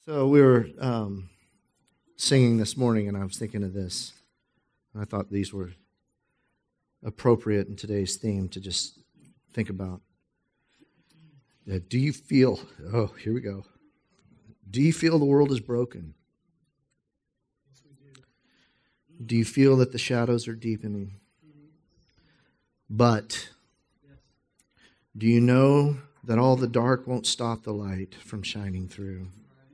So we were singing this morning, and I was thinking of this. I thought these were appropriate in today's theme to just think about. Do you feel, here we go. Do you feel the world is broken? Do you feel that the shadows are deepening? But do you know that all the dark won't stop the light from shining through?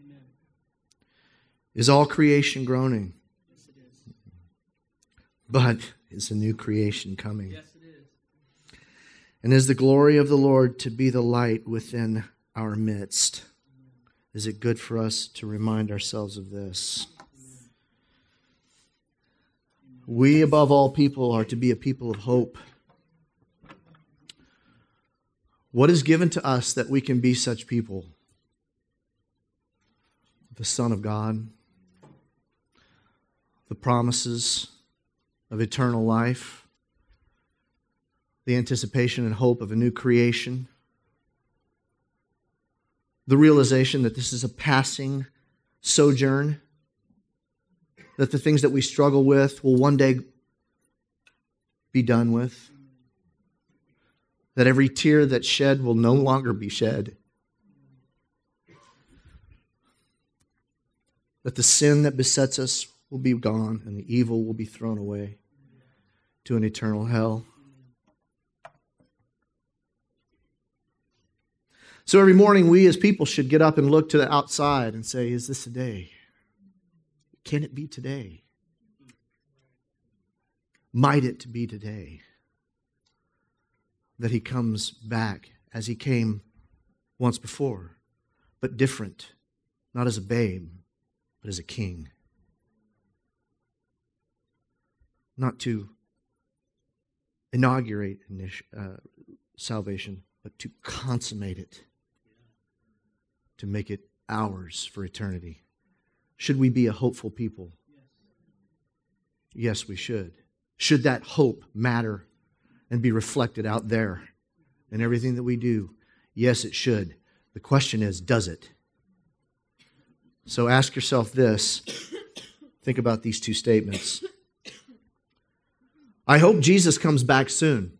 Is all creation groaning? Yes, it is. But is a new creation coming? Yes, it is. And is the glory of the Lord to be the light within our midst? Is it good for us to remind ourselves of this? We, above all people, are to be a people of hope. What is given to us that we can be such people? The Son of God, the promises of eternal life, the anticipation and hope of a new creation, the realization that this is a passing sojourn, that the things that we struggle with will one day be done with, that every tear that's shed will no longer be shed, that the sin that besets us will be gone and the evil will be thrown away to an eternal hell. So every morning we as people should get up and look to the outside and say, is this a day? Can it be today? Might it be today that He comes back as He came once before, but different, not as a babe, but as a king. Not to inaugurate salvation, but to consummate it, to make it ours for eternity. Should we be a hopeful people? Yes, we should. Should that hope matter and be reflected out there in everything that we do? Yes, it should. The question is, does it? So ask yourself this. Think about these two statements. I hope Jesus comes back soon.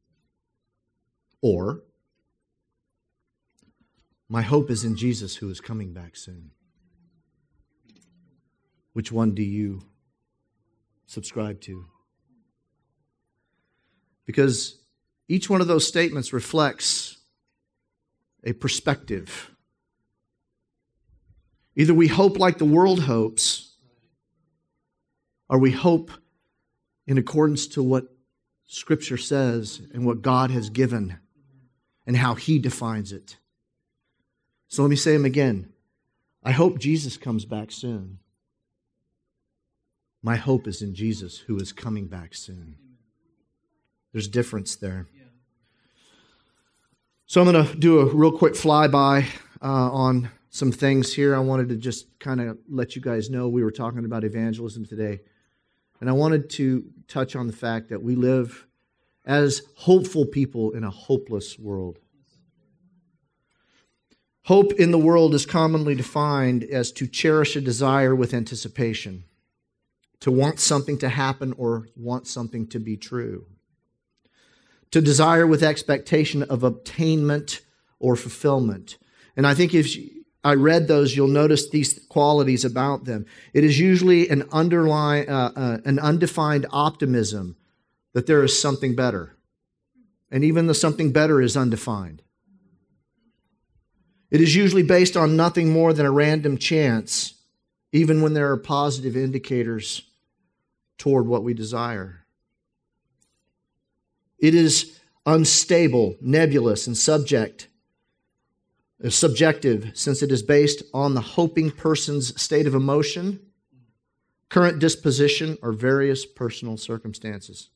Or, my hope is in Jesus who is coming back soon. Which one do you subscribe to? Because each one of those statements reflects a perspective. Either we hope like the world hopes, or we hope in accordance to what Scripture says and what God has given and how He defines it. So let me say them again. I hope Jesus comes back soon. My hope is in Jesus who is coming back soon. There's difference there. So I'm going to do a real quick flyby on some things here. I wanted to just kind of let you guys know we were talking about evangelism today. And I wanted to touch on the fact that we live as hopeful people in a hopeless world. Hope in the world is commonly defined as to cherish a desire with anticipation, to want something to happen or want something to be true, to desire with expectation of obtainment or fulfillment. And I think if I read those, you'll notice these qualities about them. It is usually an undefined optimism that there is something better. And even the something better is undefined. It is usually based on nothing more than a random chance, even when there are positive indicators toward what we desire. It is unstable, nebulous, and subjective, since it is based on the hoping person's state of emotion, current disposition, or various personal circumstances.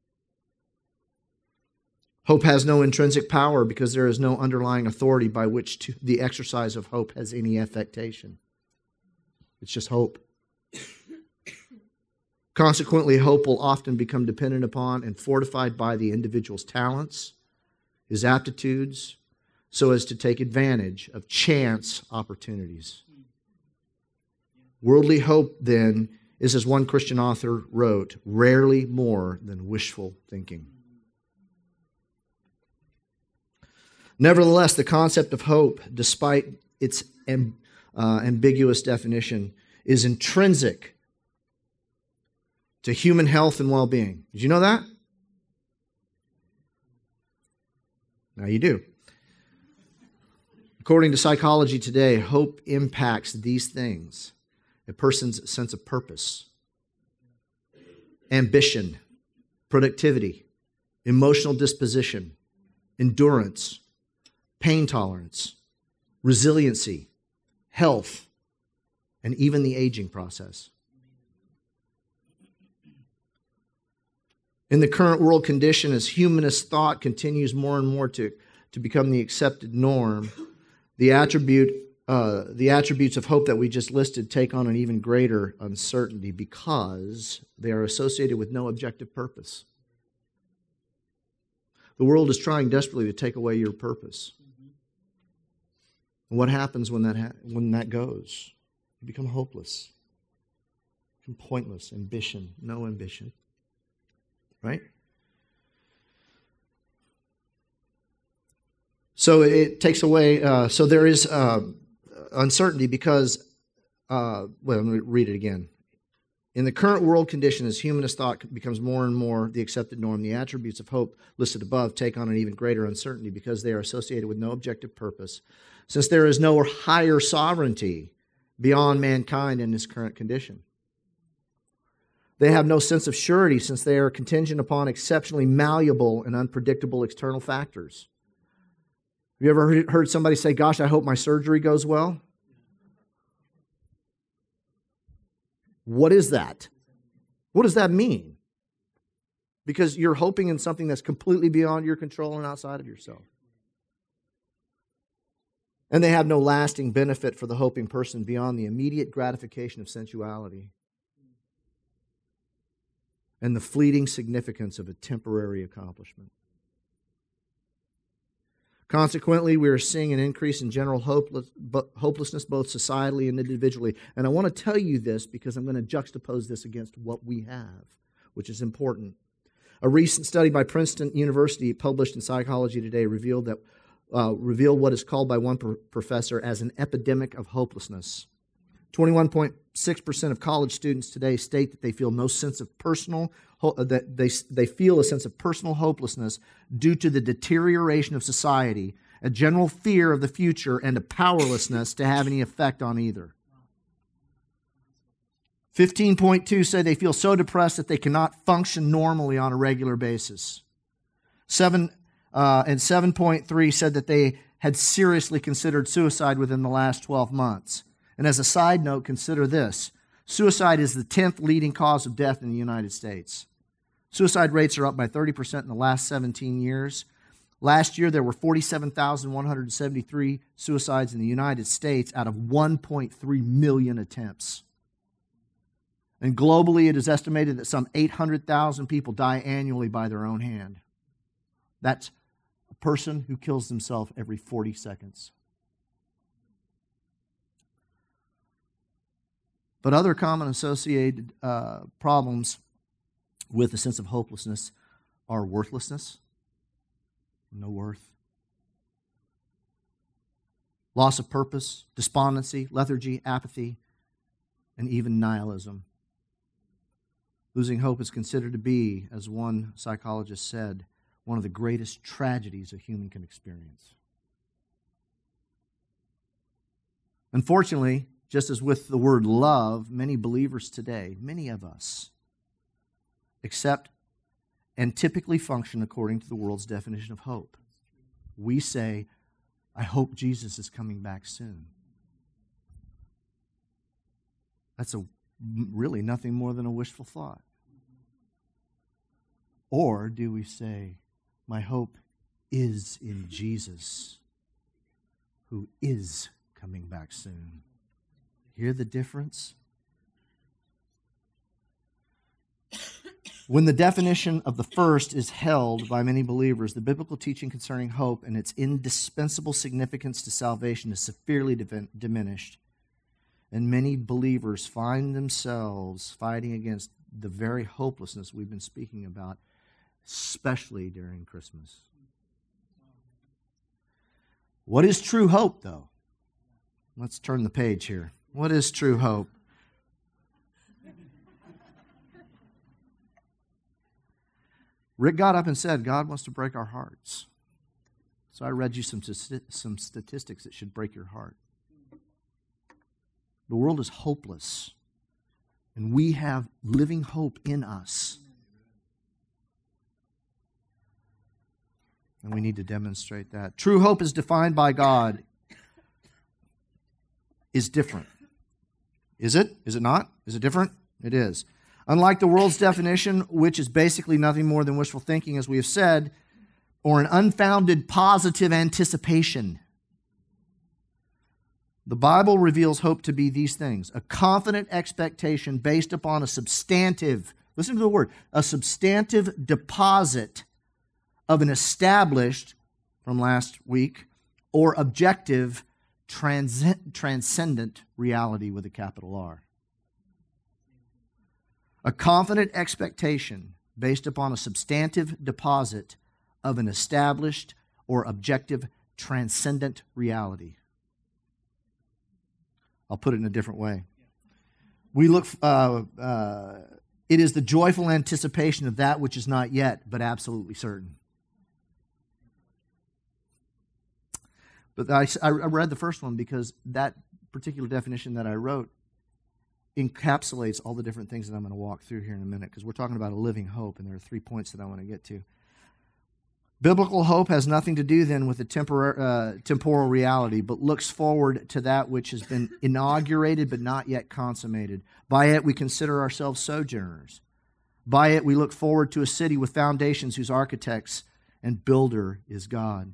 Hope has no intrinsic power because there is no underlying authority by which the exercise of hope has any affectation. It's just hope. Consequently, hope will often become dependent upon and fortified by the individual's talents, his aptitudes, so as to take advantage of chance opportunities. Worldly hope, then, is, as one Christian author wrote, rarely more than wishful thinking. Nevertheless, the concept of hope, despite its ambiguous definition, is intrinsic to human health and well-being. Did you know that? Now you do. According to Psychology Today, hope impacts these things: a person's sense of purpose, ambition, productivity, emotional disposition, endurance, pain tolerance, resiliency, health, and even the aging process. In the current world condition, as humanist thought continues more and more to become the accepted norm, the attributes of hope that we just listed take on an even greater uncertainty because they are associated with no objective purpose. The world is trying desperately to take away your purpose. And what happens when that goes? You become hopeless. You become pointless. Ambition. No ambition. Right? So it takes away, so there is uncertainty because, let me read it again. In the current world condition, as humanist thought becomes more and more the accepted norm, the attributes of hope listed above take on an even greater uncertainty because they are associated with no objective purpose, since there is no higher sovereignty beyond mankind in its current condition. They have no sense of surety since they are contingent upon exceptionally malleable and unpredictable external factors. Have you ever heard somebody say, "Gosh, I hope my surgery goes well"? What is that? What does that mean? Because you're hoping in something that's completely beyond your control and outside of yourself. And they have no lasting benefit for the hoping person beyond the immediate gratification of sensuality and the fleeting significance of a temporary accomplishment. Consequently, we are seeing an increase in general hopelessness both societally and individually. And I want to tell you this because I'm going to juxtapose this against what we have, which is important. A recent study by Princeton University published in Psychology Today revealed what is called by one professor as an epidemic of hopelessness. 21.6% of college students today state that they feel no sense of they feel a sense of personal hopelessness due to the deterioration of society, a general fear of the future, and a powerlessness to have any effect on either. 15.2 say they feel so depressed that they cannot function normally on a regular basis. 7.3 said that they had seriously considered suicide within the last 12 months. And as a side note, consider this. Suicide is the 10th leading cause of death in the United States. Suicide rates are up by 30% in the last 17 years. Last year, there were 47,173 suicides in the United States out of 1.3 million attempts. And globally, it is estimated that some 800,000 people die annually by their own hand. That's a person who kills themselves every 40 seconds. But other common associated problems with a sense of hopelessness are worthlessness, no worth, loss of purpose, despondency, lethargy, apathy, and even nihilism. Losing hope is considered to be, as one psychologist said, one of the greatest tragedies a human can experience. Unfortunately, just as with the word love, many believers today, many of us, accept and typically function according to the world's definition of hope. We say, "I hope Jesus is coming back soon." That's really nothing more than a wishful thought. Or do we say, "My hope is in Jesus, who is coming back soon"? Hear the difference? When the definition of the first is held by many believers, the biblical teaching concerning hope and its indispensable significance to salvation is severely diminished. And many believers find themselves fighting against the very hopelessness we've been speaking about, especially during Christmas. What is true hope, though? Let's turn the page here. What is true hope? Rick got up and said, God wants to break our hearts. So I read you some statistics that should break your heart. The world is hopeless, and we have living hope in us. And we need to demonstrate that. True hope is defined by God is different. Is it? Is it not? Is it different? It is. Unlike the world's definition, which is basically nothing more than wishful thinking, as we have said, or an unfounded positive anticipation, the Bible reveals hope to be these things: a confident expectation based upon a substantive, listen to the word, a substantive deposit of an established, from last week, or objective, transcendent reality with a capital R. A confident expectation based upon a substantive deposit of an established or objective transcendent reality. I'll put it in a different way. We look. It is the joyful anticipation of that which is not yet, but absolutely certain. But I read the first one because that particular definition that I wrote encapsulates all the different things that I'm going to walk through here in a minute, because we're talking about a living hope, and there are 3 points that I want to get to. Biblical hope has nothing to do then with the temporal reality, but looks forward to that which has been inaugurated but not yet consummated. By it we consider ourselves sojourners. By it we look forward to a city with foundations whose architects and builder is God.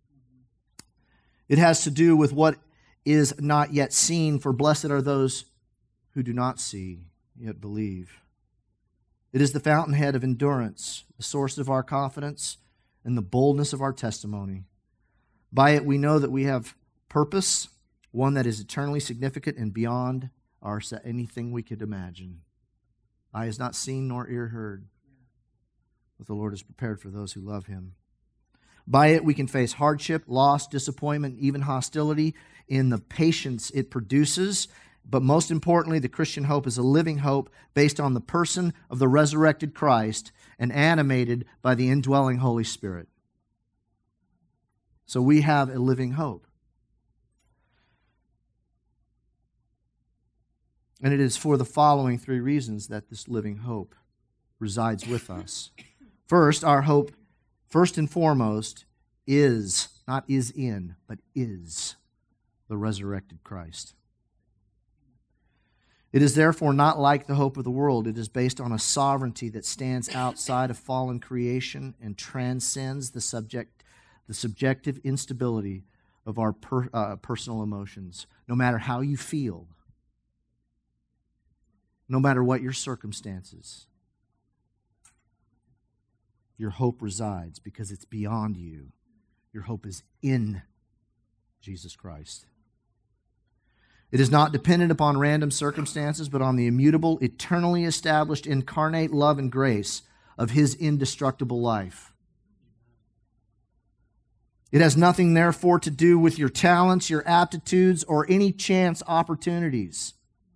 It has to do with what is not yet seen, for blessed are those who do not see, yet believe. It is the fountainhead of endurance, the source of our confidence, and the boldness of our testimony. By it we know that we have purpose, one that is eternally significant and beyond anything we could imagine. Eye has not seen nor ear heard what the Lord has prepared for those who love Him. By it we can face hardship, loss, disappointment, even hostility in the patience it produces. But most importantly, the Christian hope is a living hope based on the person of the resurrected Christ and animated by the indwelling Holy Spirit. So we have a living hope. And it is for the following 3 reasons that this living hope resides with us. First, our hope, first and foremost, is, not is in, but is the resurrected Christ. It is therefore not like the hope of the world. It is based on a sovereignty that stands outside of fallen creation and transcends the subjective instability of our personal emotions. No matter how you feel, no matter what your circumstances, your hope resides because it's beyond you. Your hope is in Jesus Christ. It is not dependent upon random circumstances, but on the immutable, eternally established, incarnate love and grace of His indestructible life. It has nothing, therefore, to do with your talents, your aptitudes, or any chance opportunities,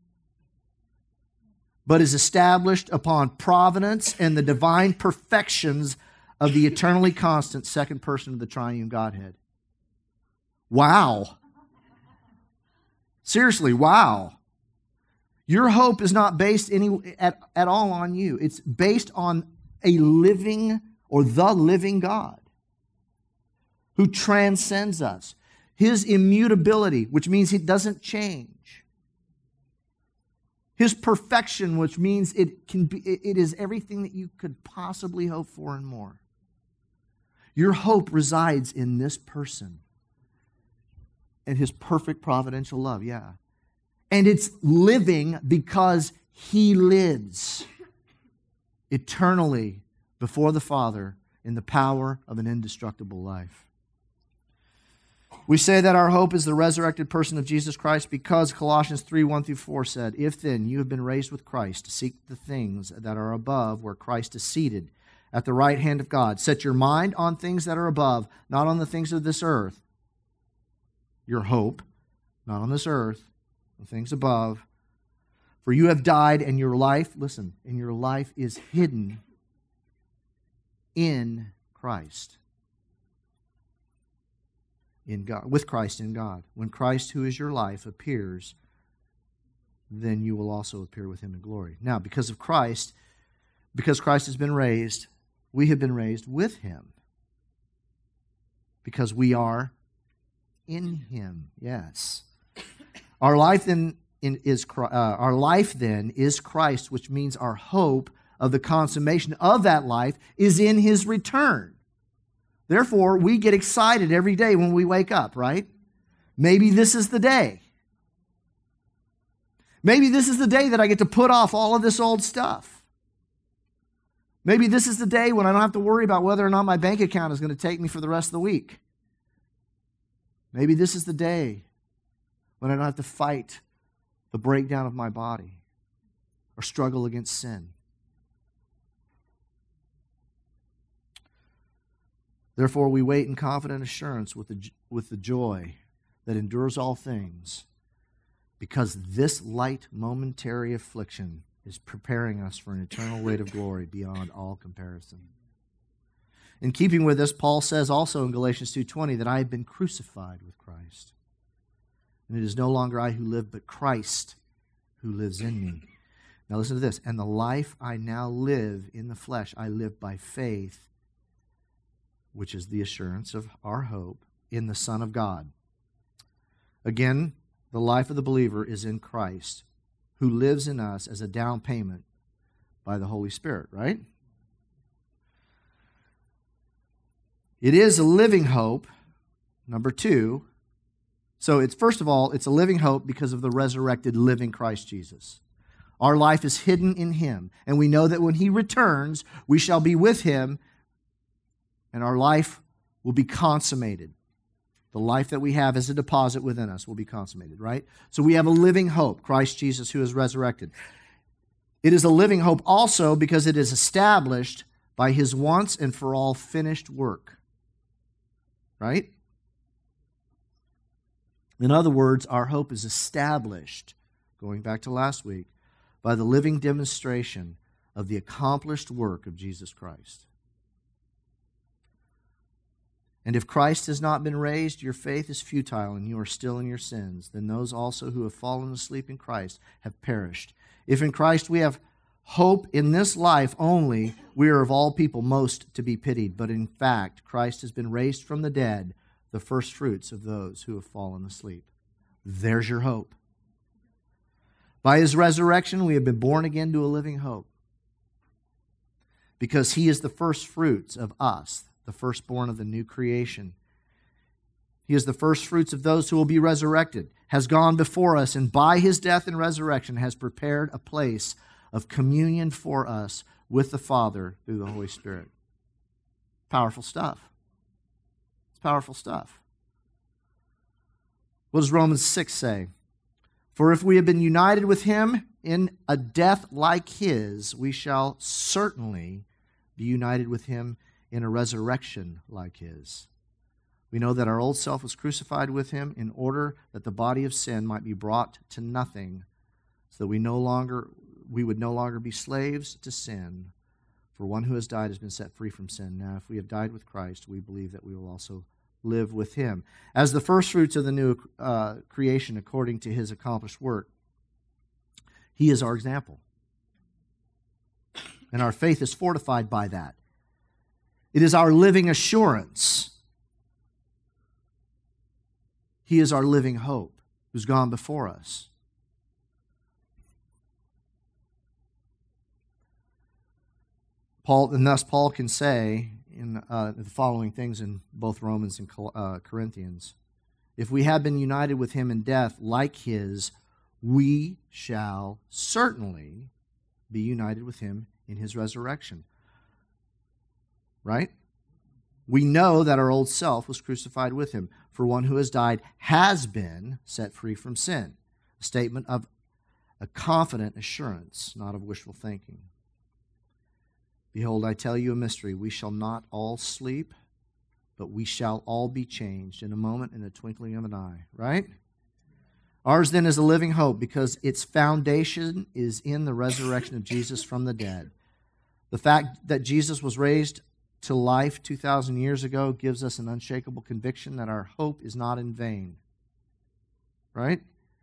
but is established upon providence and the divine perfections of the eternally constant second person of the triune Godhead. Wow. Seriously, wow. Your hope is not based at all on you. It's based on a living or the living God who transcends us. His immutability, which means He doesn't change. His perfection, which means it is everything that you could possibly hope for and more. Your hope resides in this person and His perfect providential love, yeah. And it's living because He lives eternally before the Father in the power of an indestructible life. We say that our hope is the resurrected person of Jesus Christ because Colossians 3:1-4 said, "If then you have been raised with Christ, seek the things that are above where Christ is seated at the right hand of God. Set your mind on things that are above, not on the things of this earth." Your hope, not on this earth, the things above. "For you have died, and your life," listen, "and your life is hidden in Christ." In God, with Christ in God. When Christ, who is your life, appears, then you will also appear with him in glory. Now, because Christ has been raised, we have been raised with him. Because we are in him. Yes. Our life then is Christ, which means our hope of the consummation of that life is in his return. Therefore, we get excited every day when we wake up, right? Maybe this is the day. Maybe this is the day that I get to put off all of this old stuff. Maybe this is the day when I don't have to worry about whether or not my bank account is going to take me for the rest of the week. Maybe this is the day when I don't have to fight the breakdown of my body or struggle against sin. Therefore, we wait in confident assurance with the joy that endures all things, because this light momentary affliction is preparing us for an eternal weight of glory beyond all comparison. In keeping with this, Paul says also in Galatians 2:20 that I have been crucified with Christ. And it is no longer I who live, but Christ who lives in me. Now listen to this. "And the life I now live in the flesh, I live by faith," which is the assurance of our hope, "in the Son of God." Again, the life of the believer is in Christ, who lives in us as a down payment by the Holy Spirit, right? It is a living hope, number two. So it's, first of all, it's a living hope because of the resurrected living Christ Jesus. Our life is hidden in him, and we know that when he returns, we shall be with him, and our life will be consummated. The life that we have as a deposit within us will be consummated, right? So we have a living hope, Christ Jesus who is resurrected. It is a living hope also because it is established by his once and for all finished work, right? In other words, our hope is established, going back to last week, by the living demonstration of the accomplished work of Jesus Christ. And if Christ has not been raised, your faith is futile and you are still in your sins. Then those also who have fallen asleep in Christ have perished. If in Christ we have hope in this life only, we are of all people most to be pitied. But in fact, Christ has been raised from the dead, the first fruits of those who have fallen asleep. There's your hope. By his resurrection, we have been born again to a living hope. Because he is the first fruits of us, the firstborn of the new creation. He is the first fruits of those who will be resurrected, has gone before us, and by his death and resurrection has prepared a place of communion for us with the Father through the Holy Spirit. Powerful stuff. It's powerful stuff. What does Romans 6 say? For if we have been united with him in a death like his, we shall certainly be united with him in a resurrection like his. We know that our old self was crucified with him in order that the body of sin might be brought to nothing, so that we would no longer be slaves to sin. For one who has died has been set free from sin. Now, if we have died with Christ, we believe that we will also live with him. As the first fruits of the new creation according to his accomplished work, he is our example. And our faith is fortified by that. It is our living assurance. He is our living hope, who's gone before us. Thus Paul can say in the following things in both Romans and Corinthians. If we have been united with him in death like his, we shall certainly be united with him in his resurrection. Right? We know that our old self was crucified with him, for one who has died has been set free from sin. A statement of a confident assurance, not of wishful thinking. Behold, I tell you a mystery. We shall not all sleep, but we shall all be changed in a moment, in a twinkling of an eye. Right? Ours then is a living hope, because its foundation is in the resurrection of Jesus from the dead. The fact that Jesus was raised to life 2,000 years ago gives us an unshakable conviction that our hope is not in vain. Right?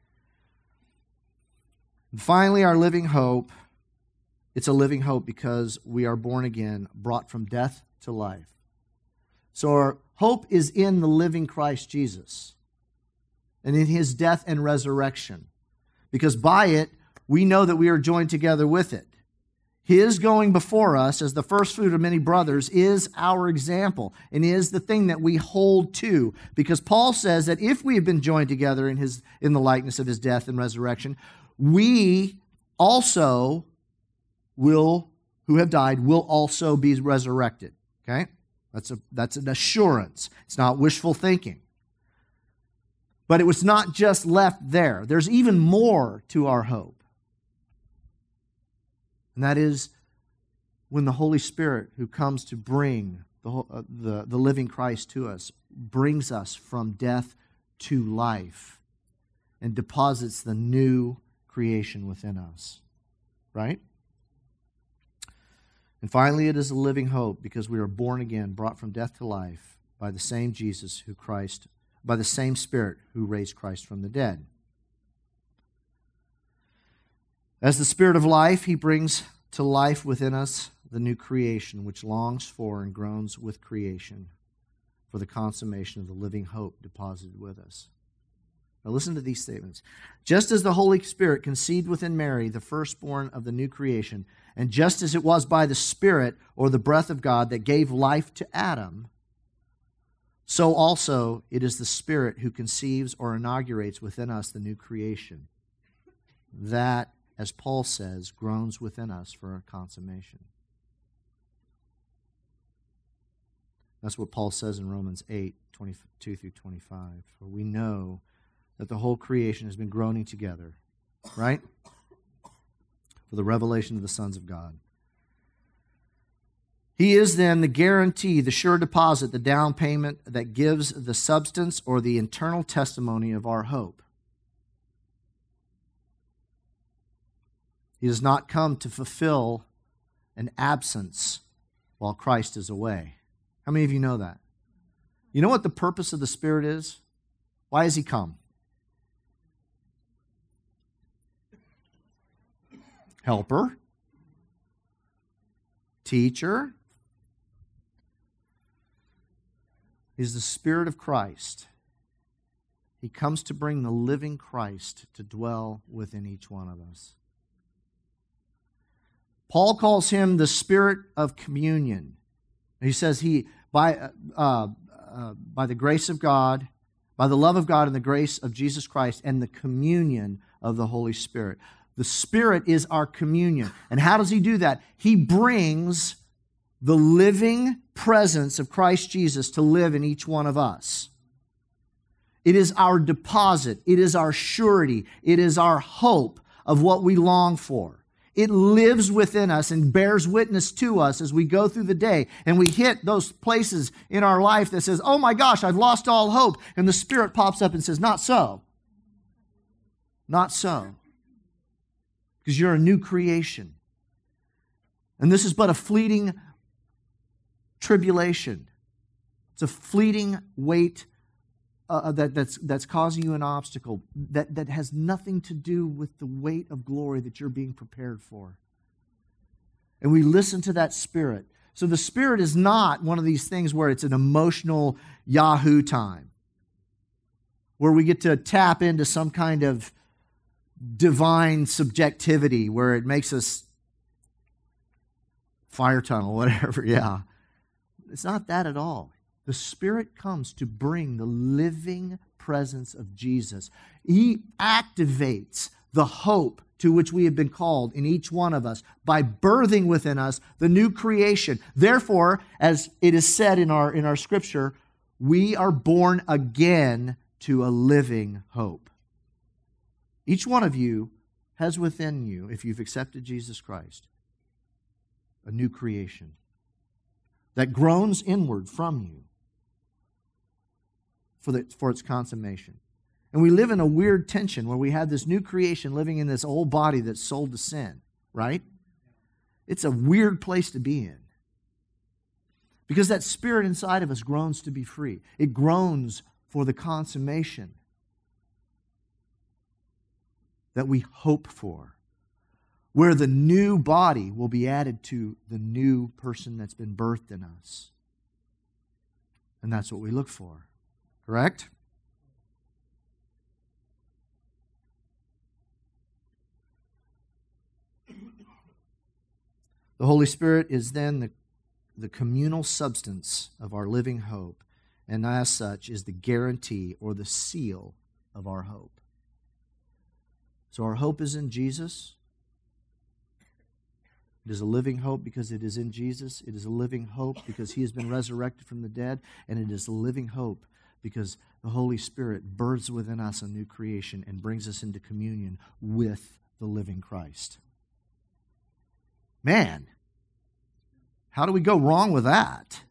And finally, our living hope, it's a living hope because we are born again, brought from death to life. So our hope is in the living Christ Jesus and in his death and resurrection, because by it, we know that we are joined together with it. His going before us as the first fruit of many brothers is our example and is the thing that we hold to, because Paul says that if we have been joined together in the likeness of his death and resurrection, we also who have died, will also be resurrected. Okay? That's an assurance. It's not wishful thinking. But it was not just left there. There's even more to our hope. And that is when the Holy Spirit, who comes to bring the living Christ to us, brings us from death to life and deposits the new creation within us. Right? And finally, it is a living hope because we are born again, brought from death to life by the same Jesus by the same Spirit who raised Christ from the dead. As the Spirit of life, he brings to life within us the new creation, which longs for and groans with creation for the consummation of the living hope deposited with us. Now listen to these statements. Just as the Holy Spirit conceived within Mary the firstborn of the new creation, and just as it was by the Spirit or the breath of God that gave life to Adam, so also it is the Spirit who conceives or inaugurates within us the new creation. That, as Paul says, groans within us for a consummation. That's what Paul says in Romans 8, 22 through 25. For we know that the whole creation has been groaning together, right? For the revelation of the sons of God. He is then the guarantee, the sure deposit, the down payment that gives the substance or the internal testimony of our hope. He does not come to fulfill an absence while Christ is away. How many of you know that? You know what the purpose of the Spirit is? Why has he come? Helper, teacher. He's the Spirit of Christ. He comes to bring the living Christ to dwell within each one of us. Paul calls him the Spirit of communion. He says by the grace of God, by the love of God and the grace of Jesus Christ and the communion of the Holy Spirit. The Spirit is our communion. And how does he do that? He brings the living presence of Christ Jesus to live in each one of us. It is our deposit. It is our surety. It is our hope of what we long for. It lives within us and bears witness to us as we go through the day and we hit those places in our life that says, oh my gosh, I've lost all hope. And the Spirit pops up and says, not so. Not so. Because you're a new creation. And this is but a fleeting tribulation. It's a fleeting weight that's causing you an obstacle that has nothing to do with the weight of glory that you're being prepared for. And we listen to that Spirit. So the Spirit is not one of these things where it's an emotional Yahoo time, where we get to tap into some kind of divine subjectivity where it makes us fire tunnel, whatever, yeah. It's not that at all. The Spirit comes to bring the living presence of Jesus. He activates the hope to which we have been called in each one of us by birthing within us the new creation. Therefore, as it is said in our scripture, we are born again to a living hope. Each one of you has within you, if you've accepted Jesus Christ, a new creation that groans inward from you for its consummation. And we live in a weird tension where we have this new creation living in this old body that's sold to sin, right? It's a weird place to be in. Because that spirit inside of us groans to be free. It groans for the consummation that we hope for, where the new body will be added to the new person that's been birthed in us. And that's what we look for. Correct? The Holy Spirit is then the communal substance of our living hope, and as such is the guarantee or the seal of our hope. So our hope is in Jesus. It is a living hope because it is in Jesus. It is a living hope because He has been resurrected from the dead, and it is a living hope because the Holy Spirit births within us a new creation and brings us into communion with the living Christ. Man, how do we go wrong with that?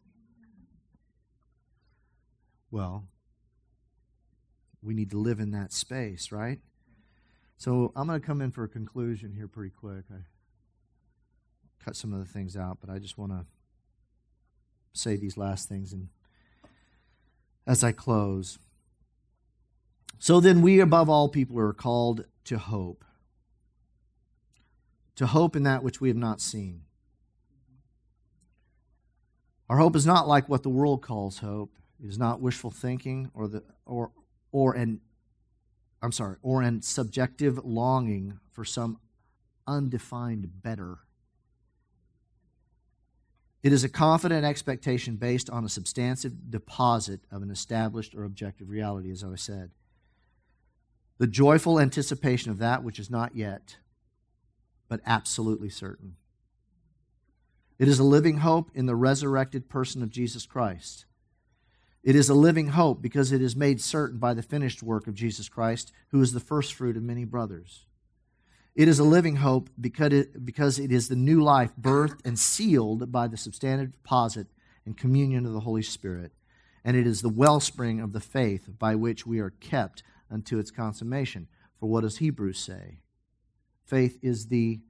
Well, we need to live in that space, right? So I'm going to come in for a conclusion here pretty quick. I cut some of the things out, but I just want to say these last things and as I close. So then we above all people are called to hope in that which we have not seen. Our hope is not like what the world calls hope. It is not wishful thinking or an subjective longing for some undefined better. It is a confident expectation based on a substantive deposit of an established or objective reality, as I said. The joyful anticipation of that which is not yet, but absolutely certain. It is a living hope in the resurrected person of Jesus Christ. It is a living hope because it is made certain by the finished work of Jesus Christ, who is the first fruit of many brothers. It is a living hope because it is the new life birthed and sealed by the substantive deposit and communion of the Holy Spirit. And it is the wellspring of the faith by which we are kept unto its consummation. For what does Hebrews say? Faith is the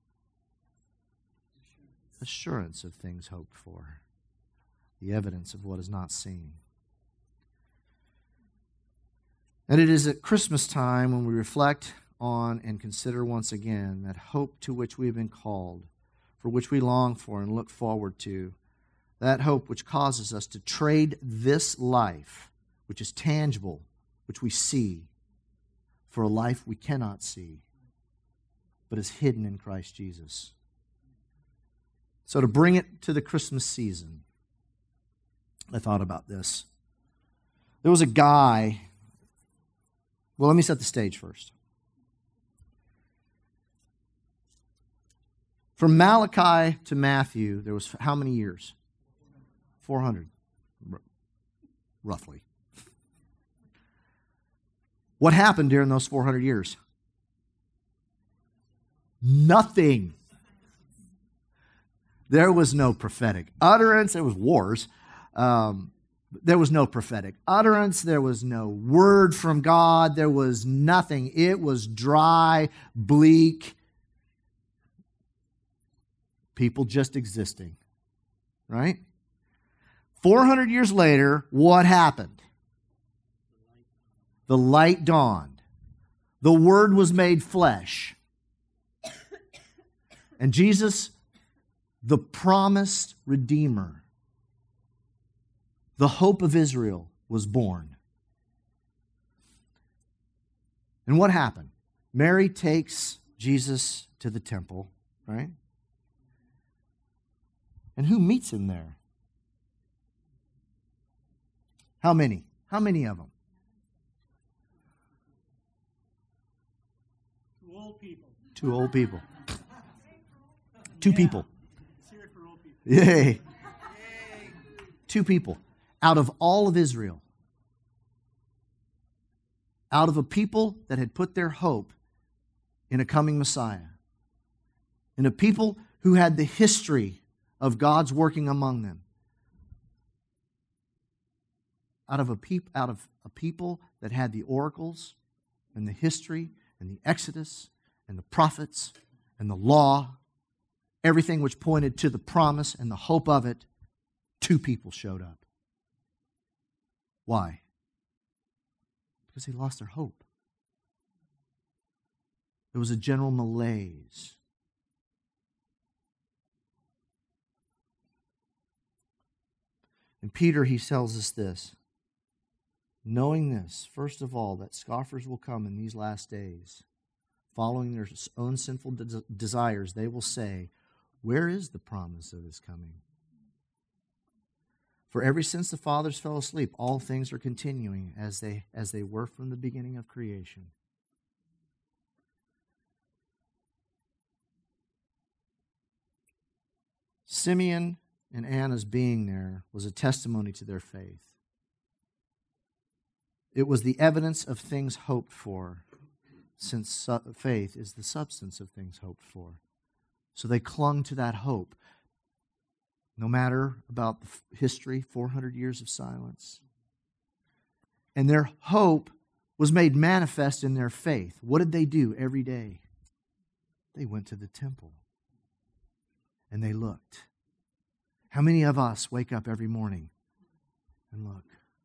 assurance of things hoped for, the evidence of what is not seen. And it is at Christmas time when we reflect on and consider once again that hope to which we have been called, for which we long for and look forward to, that hope which causes us to trade this life, which is tangible, which we see, for a life we cannot see, but is hidden in Christ Jesus. So to bring it to the Christmas season, I thought about this. There was a guy. Well, let me set the stage first. From Malachi to Matthew, there was how many years? 400, roughly. What happened during those 400 years? Nothing. There was no prophetic utterance. There was wars. There was no prophetic utterance. There was no word from God. There was nothing. It was dry, bleak, people just existing, right? 400 years later, what happened? The light dawned. The Word was made flesh. And Jesus, the promised Redeemer, the hope of Israel, was born. And what happened? Mary takes Jesus to the temple, right? And who meets him there? How many? How many of them? To old people. Two old people. Two people. Let's hear it for old people. Yay. Two people out of all of Israel. Out of a people that had put their hope in a coming Messiah. In a people who had the history of God's working among them. Out of a people that had the oracles and the history and the Exodus and the prophets and the law, everything which pointed to the promise and the hope of it, two people showed up. Why? Because they lost their hope. There was a general malaise. And Peter, he tells us this. Knowing this, first of all, that scoffers will come in these last days, following their own sinful desires, they will say, where is the promise of his coming? For ever since the fathers fell asleep, all things are continuing as they were from the beginning of creation. Simeon and Anna's being there was a testimony to their faith. It was the evidence of things hoped for, since faith is the substance of things hoped for. So they clung to that hope, no matter about the history, 400 years of silence. And their hope was made manifest in their faith. What did they do every day? They went to the temple and they looked. How many of us wake up every morning and look?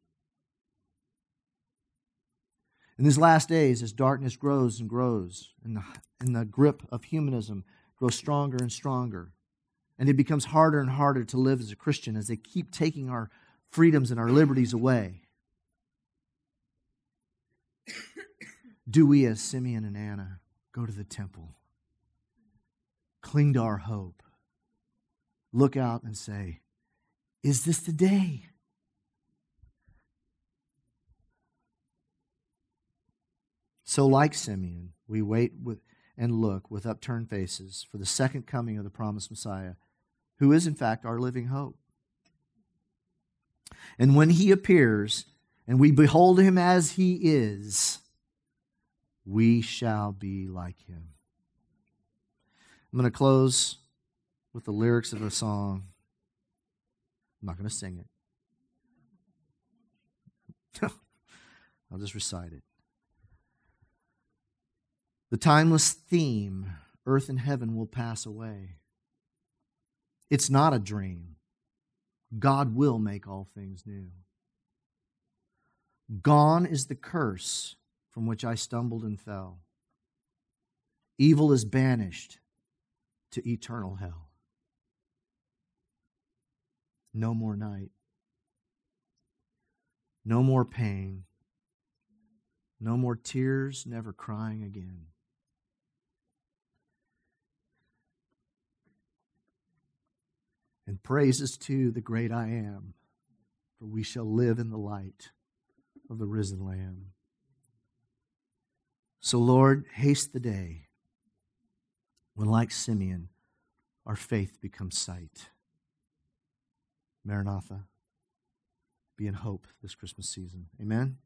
In these last days, as darkness grows and grows, and the grip of humanism grows stronger and stronger, and it becomes harder and harder to live as a Christian as they keep taking our freedoms and our liberties away, do we, as Simeon and Anna, go to the temple, cling to our hope, look out and say, is this the day? So like Simeon, we wait and look with upturned faces for the second coming of the promised Messiah, who is in fact our living hope. And when he appears and we behold him as he is, we shall be like him. I'm going to close with the lyrics of a song. I'm not going to sing it. I'll just recite it. The timeless theme, earth and heaven will pass away. It's not a dream. God will make all things new. Gone is the curse from which I stumbled and fell. Evil is banished to eternal hell. No more night. No more pain. No more tears, never crying again. And praises to the great I Am, for we shall live in the light of the risen Lamb. So, Lord, haste the day when, like Simeon, our faith becomes sight. Maranatha, be in hope this Christmas season. Amen.